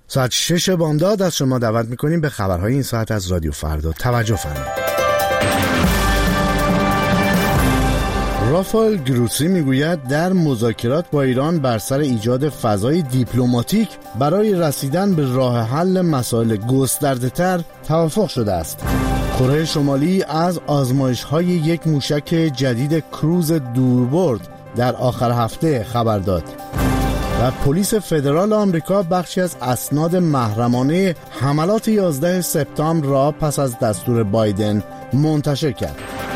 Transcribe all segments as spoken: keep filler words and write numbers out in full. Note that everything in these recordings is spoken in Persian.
ساعت شش بامداد از شما دعوت میکنیم به خبرهای این ساعت از رادیو فردا. توجه فرمایید. رافائل گروسی میگوید در مذاکرات با ایران بر سر ایجاد فضای دیپلماتیک برای رسیدن به راه حل مسائل گسترده‌تر توافق شده است. کره شمالی از آزمایش‌های یک موشک جدید کروز دوربرد در آخر هفته خبر داد. و پلیس فدرال آمریکا بخشی از اسناد محرمانه حملات یازده سپتامبر را پس از دستور بایدن منتشر کرد.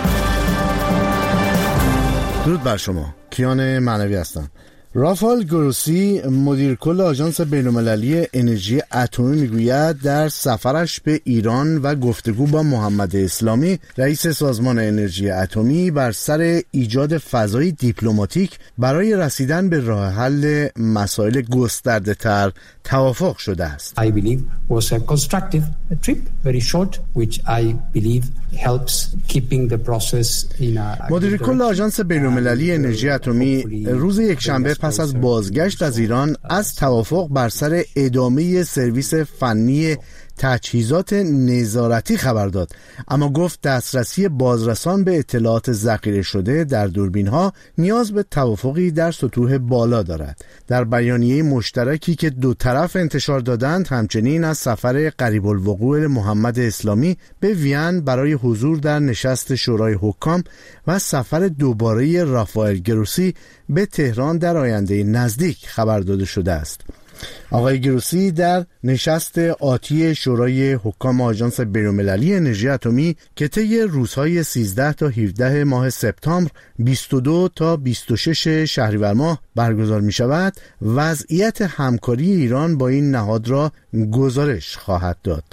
درود بر شما، کیان معنوی هستم. رافائل گروسی مدیر کل آژانس بین‌المللی انرژی اتمی میگوید در سفرش به ایران و گفتگو با محمد اسلامی رئیس سازمان انرژی اتمی بر سر ایجاد فضای دیپلماتیک برای رسیدن به راه حل مسائل گسترده‌تر توافق شده است. I believe was a constructive trip, very short, which I believe helps keeping the process in a مدیر کل آژانس بین‌المللی انرژی اتمی روز یکشنبه پس از بازگشت از ایران از توافق بر سر ادامه سرویس فنی تجهیزات نظارتی خبر داد، اما گفت دسترسی بازرسان به اطلاعات ذخیره شده در دوربین‌ها نیاز به توافقی در سطوح بالا دارد. در بیانیه مشترکی که دو طرف انتشار دادند همچنین از سفر قریب الوقوع محمد اسلامی به وین برای حضور در نشست شورای حکام و سفر دوباره رافائل گروسی به تهران در آینده نزدیک خبر داده شده است. آقای گروسی در نشست آتی شورای حکام آژانس بین‌المللی انرژی اتمی که طی روزهای سیزده تا هفده ماه سپتامبر، بیست و دو تا بیست و شش شهریور ماه برگزار می شود، وضعیت همکاری ایران با این نهاد را گزارش خواهد داد.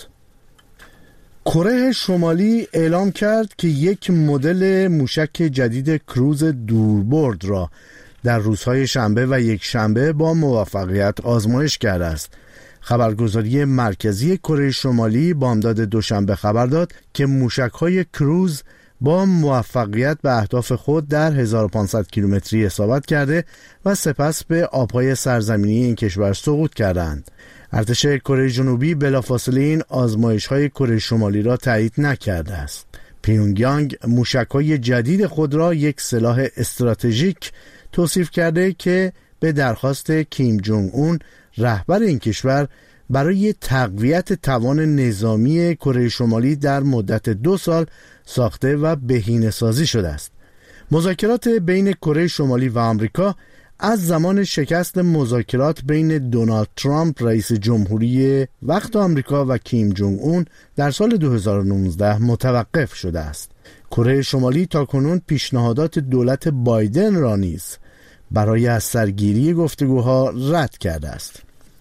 کره شمالی اعلام کرد که یک مدل موشک جدید کروز دوربرد را در روزهای شنبه و یک شنبه با موفقیت آزمایش کرده است. خبرگزاری مرکزی کره شمالی بامداد دوشنبه خبر داد که موشک‌های کروز با موفقیت به اهداف خود در هزار و پانصد کیلومتری اصابت کرده و سپس به آبهای سرزمینی این کشور سقوط کردند. ارتش کره جنوبی بلافاصله این آزمایش‌های کره شمالی را تایید نکرده است. پیونگیانگ موشک‌های جدید خود را یک سلاح استراتژیک توصیف کرده که به درخواست کیم جونگ اون رهبر این کشور برای تقویت توان نظامی کره شمالی در مدت دو سال ساخته و بهینه‌سازی شده است. مذاکرات بین کره شمالی و آمریکا از زمان شکست مذاکرات بین دونالد ترامپ رئیس جمهوری وقت آمریکا و کیم جونگ اون در سال دو هزار و نوزده متوقف شده است. کره شمالی تاکنون پیشنهادات دولت بایدن را نیز برای از سرگیری گفتگوها رد کرده است.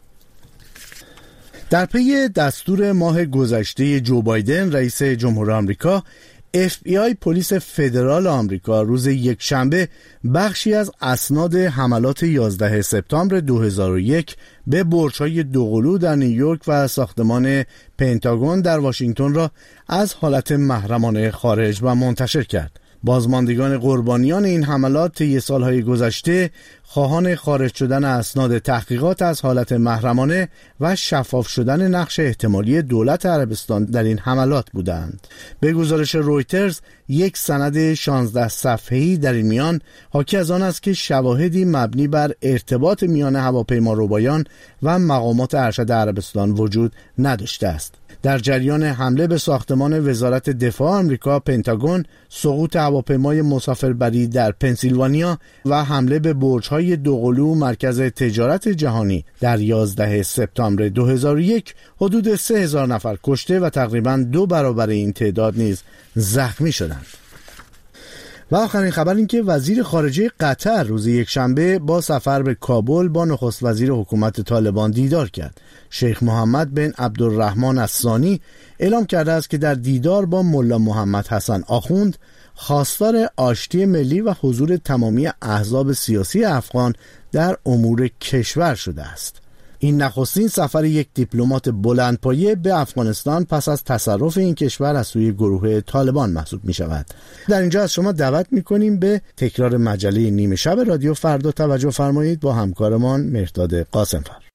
در پی دستور ماه گذشته جو بایدن رئیس جمهور آمریکا، اف بی آی پلیس فدرال آمریکا روز یکشنبه بخشی از اسناد حملات یازده سپتامبر دو هزار و یک به برج‌های دوقلو در نیویورک و ساختمان پنتاگون در واشنگتن را از حالت محرمانه خارج و منتشر کرد. بازماندگان قربانیان این حملات طی سالهای گذشته خواهان خارج شدن اسناد تحقیقات از حالت محرمانه و شفاف شدن نقش احتمالی دولت عربستان در این حملات بودند. به گزارش رویترز، یک سند شانزده صفحه‌ای در این میان حاکی از آن است که شواهدی مبنی بر ارتباط میان هواپیماربایان و مقامات ارشد عربستان وجود نداشته است. در جریان حمله به ساختمان وزارت دفاع آمریکا پنتاگون، سقوط هواپیمای مسافربری در پنسیلوانیا و حمله به برج‌های دوقلو مرکز تجارت جهانی در یازده سپتامبر دو هزار و یک حدود سه هزار نفر کشته و تقریباً دو برابر این تعداد نیز زخمی شدند. و آخرین خبر این که وزیر خارجه قطر روز یکشنبه با سفر به کابل با نخست وزیر حکومت طالبان دیدار کرد. شیخ محمد بن عبدالرحمن الثانی اعلام کرده است که در دیدار با ملا محمد حسن آخوند خواستار آشتی ملی و حضور تمامی احزاب سیاسی افغان در امور کشور شده است. این نخستین سفر یک دیپلمات بلندپایه به افغانستان پس از تصرف این کشور از سوی گروه طالبان محسوب می شود. در اینجا از شما دعوت می کنیم به تکرار مجله نیمه شب رادیو فردا توجه فرمایید با همکارمان مهرداد قاسمفر.